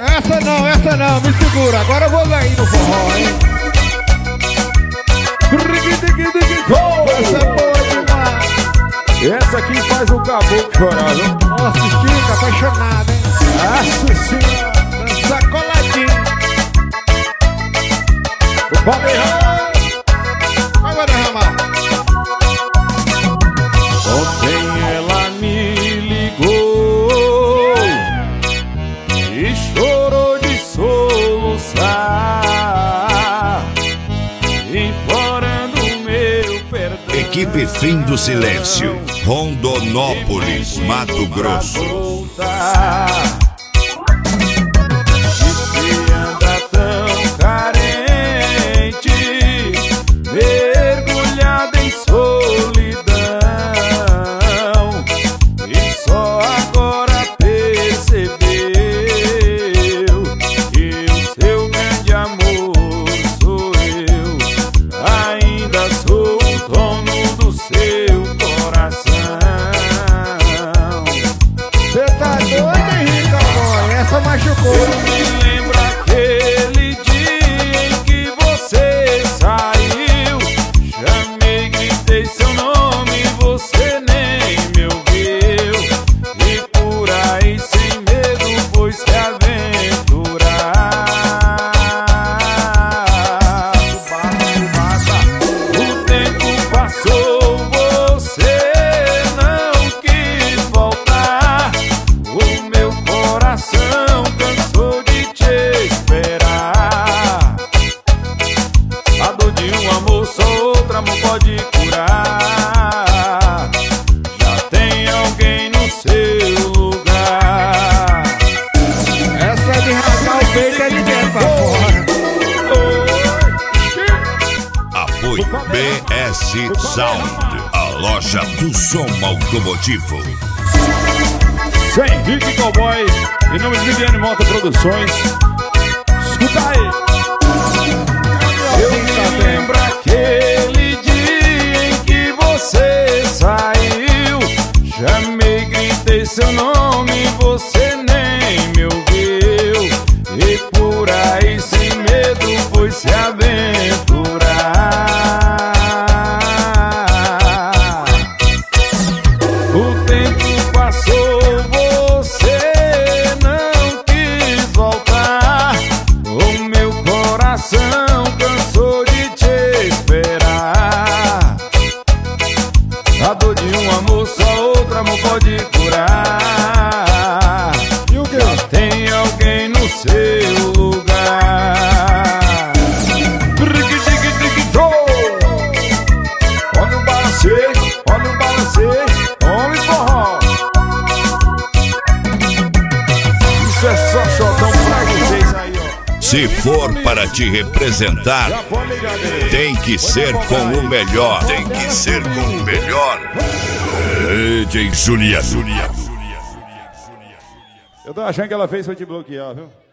Essa não, me segura. Agora eu vou aí no forró, hein? Essa é boa demais. Essa aqui faz o caboclo chorar, viu? Nossa, estica, apaixonado, hein? Nossa senhora. Dança coladinho. Vai derramar. Vai derramar. Ontem ela me ligou e chorou de soluçar, implorando meu perdão. Equipe Fim do Silêncio, Rondonópolis, Mato Grosso. Machucou. Eu me lembro aquele dia em que você saiu. Chamei, gritei seu nome, você nem me ouviu. E por aí sem medo foi se aventurar. O tempo passou, você não quis voltar. O meu coração cansou de te esperar. A dor de um amor só outro amor pode curar. Já tem alguém no seu lugar. Essa é de rasgar o peito é de dentro pra fora. Apoio BS Sound, a loja do som automotivo. Sem Henrique Cowboy, em nome de Viviane Mota Produções. Escuta aí. Eu me lembro aquele dia em que você saiu. Chamei, gritei seu nome, você nem me ouviu. E por aí sem medo foi se aventurar. O tempo passou, você não quis voltar. O meu coração cansou de te esperar. A dor de um amor só outro amor pode curar. E o quê? Já tem alguém no seu lugar. Olha o balancê, olha o balancê, olha o forró. Isso é só xodão pra vocês aí, ó. Se for para te representar, Já pode ligar dele. tem que ser com o melhor. Tem que ser com o melhor. DJ Juliano. Eu tô achando que ela fez pra te bloquear, viu?